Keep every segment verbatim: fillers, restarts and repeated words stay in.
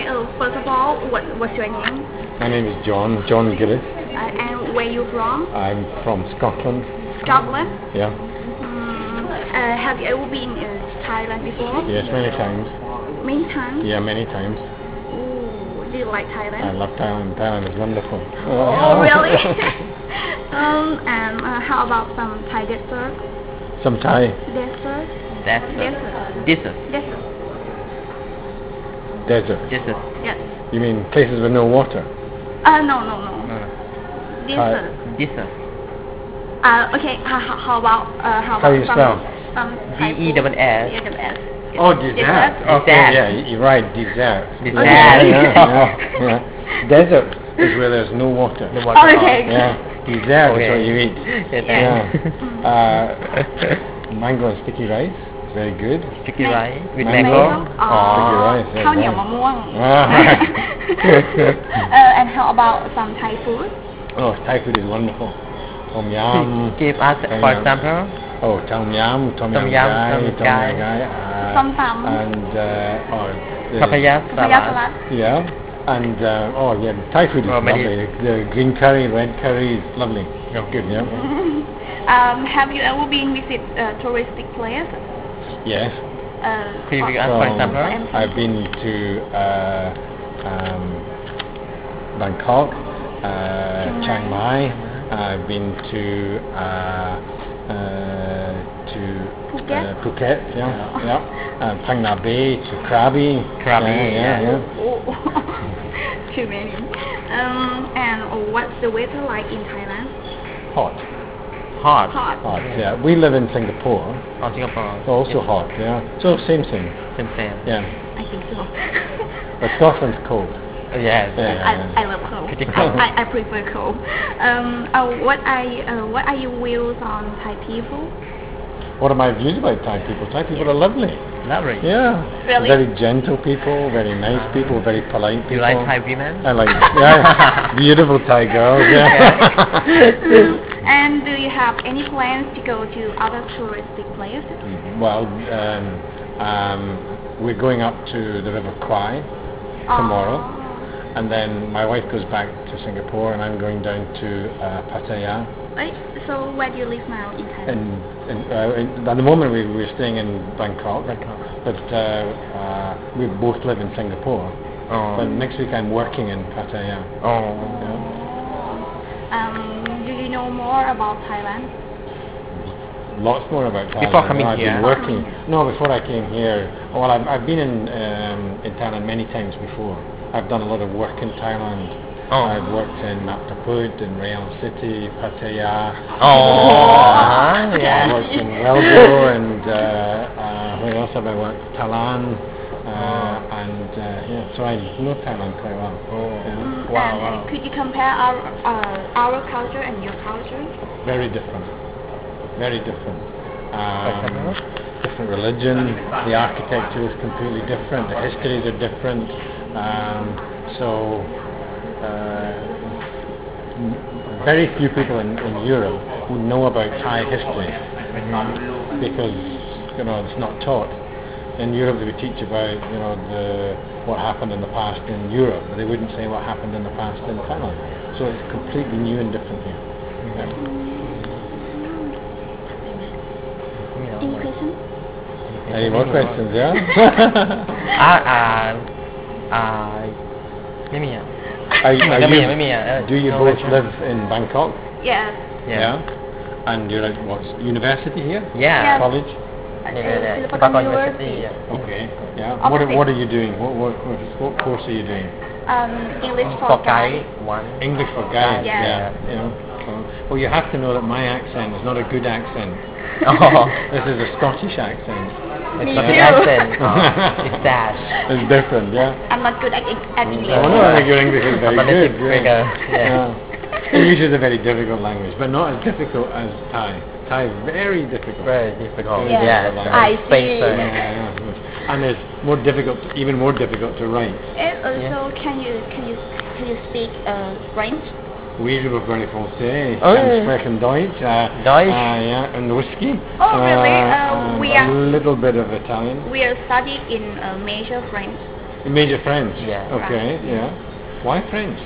uh, first of all, what what's your name? My name is John, John Gillis. Uh, and where you from? I'm from Scotland. Scotland? Yeah. Mm, uh, have you ever been in Thailand before? Yes, many times. Many times? Yeah, many times. Ooh, do you like Thailand? I love Thailand. Thailand is wonderful. Oh, really? um, and uh, how about some Thai dessert? Some Thai. Dessert? Desert. Desert. Desert. Desert. Desert. Desert. Yes. You mean places with no water? Uh, no, no, no. No. Desert. Desert. Uh, okay, how, how how about, uh, how How about you some, spell? some D E double S. D E double S. Oh, dessert. Dessert. Okay, Dessert. yeah, you're right, dessert. Dessert. Yeah, yeah, yeah. Desert is where there's no water. The water. Oh, okay. Yeah, dessert Okay. is what you eat. Yeah. Yeah. uh, mango and sticky rice, very good. Sticky Ma- rice with mango. mango. Oh. Sticky rice, yeah, ข้าวเหนียว yeah. มะม่วง Ah. uh, and how about some Thai food? Oh, Thai food is wonderful. Tom yum. Give us, for example. Oh, tom yum, tom, Tom yum, yum, gai, tom tom gai. yum gai, uh, Tom tam. and uh, oh, the, Papaya Papaya salad. salad. yeah, and uh, oh yeah, Thai food is Oh, many- lovely. The green curry, red curry is lovely. Oh. Good, yeah. um, have you ever been visit uh, touristic place? Yes. Uh, Could you or- give us, for example? I've been to uh, um, Bangkok, uh, Chiang Chiang Mai. Mai. I've been to uh, uh, to Phuket? Uh, Phuket, yeah, yeah. Uh, Phang Nga Bay, to Krabi. Krabi, yeah, yeah, yeah. yeah. Oh, too many. Um, and what's the weather like in Thailand? Hot, Hot. Hot. hot. Yeah, we live in Singapore, On Singapore. so also hot. Yeah, so same thing. Same same. Yeah, I think so. but Scotland's cold. Yes. Yeah. I, I love cold. Pretty I, cold. I, I prefer cold. Um, uh, what are you, uh, what are your views on Thai people? What are my views about Thai people? Thai people are lovely. Lovely. Yeah, Really? very gentle people, very nice people, very polite people. You like Thai women? I like, yeah, beautiful Thai girls. Yeah. And do you have any plans to go to other touristic places? Well, um, um, we're going up to the River Kwai tomorrow, Oh. and then my wife goes back to Singapore, and I'm going down to uh, Pattaya. Wait, so where do you live now in Thailand? And, and uh, in, at the moment, we, we're staying in Bangkok, Bangkok. but uh, uh, we both live in Singapore. Oh. But next week, I'm working in Pattaya. Oh. Yeah. Um, do you know more about Thailand? Lots more about Thailand. Before coming I've here? been working. No, before I came here. Well, I've, I've been in um, in Thailand many times before. I've done a lot of work in Thailand. Oh. I've worked in Map Ta Phut, in Rayon City, Pattaya. Oh. Uh-huh. I Yeah. worked in Welgo, and uh, uh, where else have I worked? Talan. Uh, and uh, yeah, so I know Thailand quite well. Oh. Yeah. Mm, Wow, and, wow. and could you compare our uh, our culture and your culture? Very different. Very different. example? Um, different religion. The architecture is completely different. The histories are different. Um, so, uh, m- very few people in, in Europe would know about Thai history because you know it's not taught. In Europe, they would teach about you know the what happened in the past in Europe, but they wouldn't say what happened in the past in Thailand. So it's completely new and different here. Yeah. Any questions? Any more questions? Yeah. อ่าอ่าอ่าไม่มีอ่ะ Are, you- are ไม่มี you- ไม่มีอ่ะเออ do you no both question. live in Bangkok? Yes. Yeah. And you're at what university here? Yeah. Yes. College? Yeah, yeah, yeah. Silpapan Silpapan University. University. Yeah. Okay. Yeah. Opposite. What are, what are you doing? What, what what what course are you doing? Um, English for, For guys. guy one. English for guys. Yeah. Yeah. You know. So, well, you have to know that my accent is not a good accent. Oh. This is a Scottish accent. It's Me not too. an accent. Oh, it's dash. It's different. Yeah. I'm not good at, at English. Oh no, I think your English is very But good. it's bigger, yeah. Yeah. English is a very difficult language, but not as difficult as Thai. Thai is very difficult. Very difficult. Yeah. Yes. I see. Spacer. Yeah, yeah. And it's more difficult, even more difficult to write. And also, can you can you can you speak uh, French? Oui, je veux parler français. Oh, I'm yeah. sprechen Deutsch. Uh, Deutsch? Uh, yeah, and whiskey. Oh, really? Uh, and we a are- little bit of Italian. We are studying in uh, major French. Major French. Yeah. Okay. Yeah. Why French?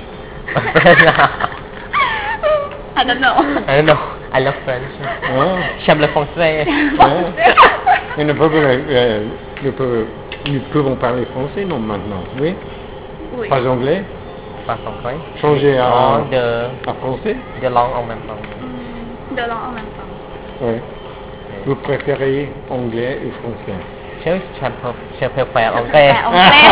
I don't know. I don't know. I love French. Oh. J'aime le français. Yeah. Et nous pouvons, euh, nous pouvons, nous pouvons parler français, non, maintenant. Oui. Oui. Pas anglais. Pas français. Changer à, Non, de, à français. de langue en même temps. Hmm, Deux langues en même temps. Oui. Vous préférez anglais ou français? Je, je, je préfère anglais. À anglais.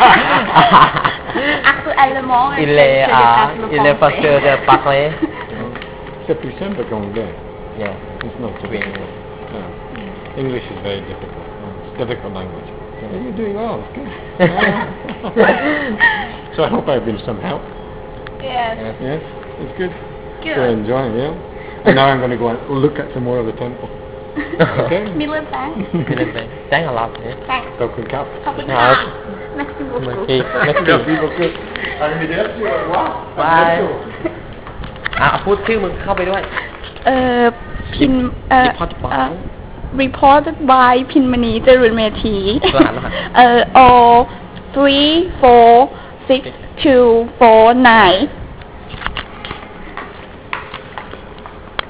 Actuellement, Il je- est, je ah, déteste le il est français. facile de parler. C'est plus simple qu'anglais. Yeah. It's not so Oui. difficult. No. English is very difficult. It's a difficult language. Yeah, you're doing well. It's good. So I hope I've been some help. Yes. Yes. Yes, it's good. Good. So enjoy, yeah. And now I'm going to go and look at some more of the temple. Okay. Million thanks. Thanks a lot. Yeah. Thanks. Beaucoup de cap. ขอบคุณครัค่ะบ Merci beaucoup. Merci. Merci beaucoup. Arrivederci, au revoir. À Bye. bientôt. อ่ะพูดชื่อมึงเข้าไปด้วยเอ่อพินเอ่อ Reported by เอ่อ reported by พินมณีเจริญเมธีรหัสรหัสเอ่อ O three four six two four nine